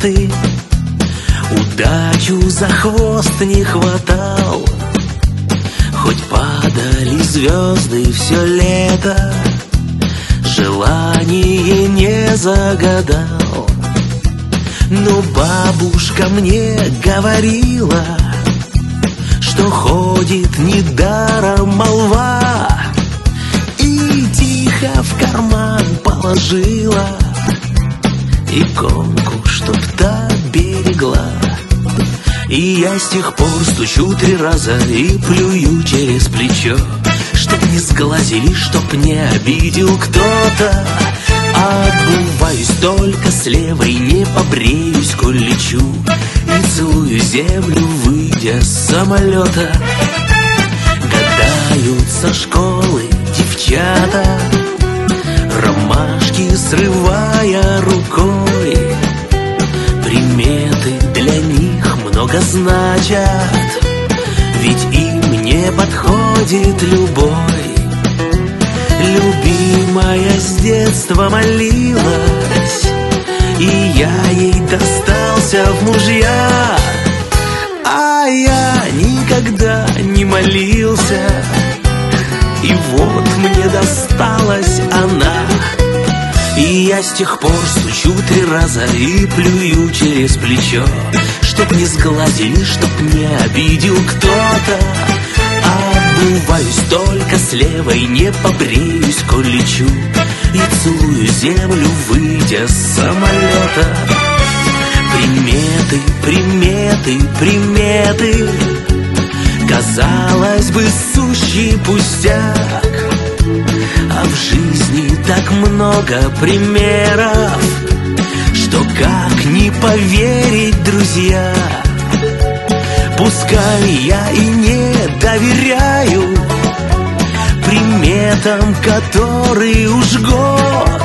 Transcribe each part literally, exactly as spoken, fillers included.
приметы. Удачу за хвост не хватал, хоть падали звезды все лето, желание не загадал. Но бабушка мне говорила, что ходит недаром молва, и тихо в карман положила иконку, чтоб та берегла. И я с тех пор стучу три раза и плюю через плечо, чтоб не сглазили, чтоб не обидел кто-то. Обуваюсь только с левой, не побреюсь, коль лечу, и целую землю, выйдя с самолета. Гадают со школы девчата, ромашки срывая рукой. Приметы для них много значат, ведь им не подходит любой. Любимая с детства молилась, и я ей достался в мужья. А я никогда не молился, и вот мне досталась она. И я с тех пор стучу три раза и плюю через плечо, чтоб не сглазили, чтоб не обидел кто-то. Обуваюсь только с левой, не побреюсь, коль лечу, и целую землю, выйдя с самолета. Приметы, приметы, приметы, казалось бы, сущий пустяк, а в жизни так много примеров, что как не поверить, друзья. Пускай я и не доверяю приметам, которые уж год,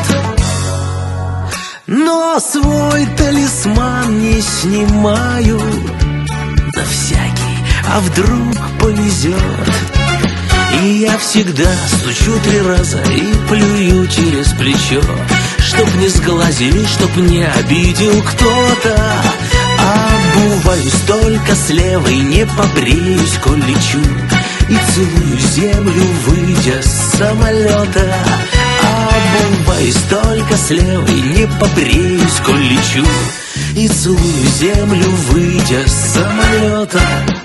но свой талисман не снимаю на всякий, а вдруг повезет. И я всегда стучу три раза и плюю через плечо, чтоб не сглазили, чтоб не обидел кто-то. Обуваюсь только с левой, не побреюсь, коль лечу, и целую землю, выйдя с самолета. Обуваюсь только с левой, не побреюсь, коль лечу, и целую землю, выйдя с самолета.